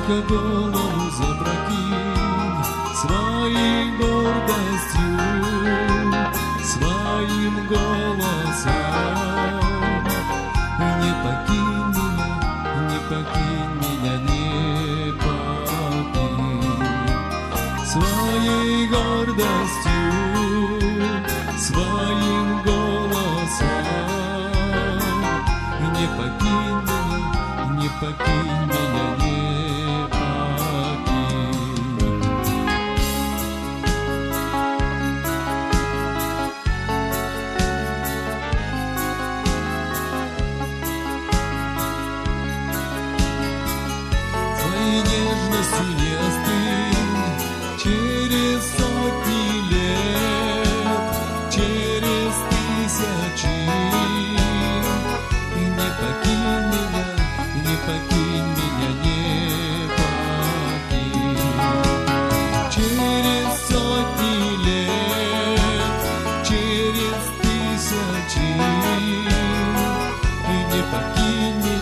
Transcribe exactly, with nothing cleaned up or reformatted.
Только голову запрокинь своей гордостью, своим голосом. Не покинь меня, не покинь меня, не покинь. Своей гордостью, своим голосом. Не покинь меня, не покинь меня, не нежностью не остынь через сотни лет, через тысячи. Не покинь меня, не покинь меня, не покинь. Через сотни лет, через тысячи. Не покинь меня.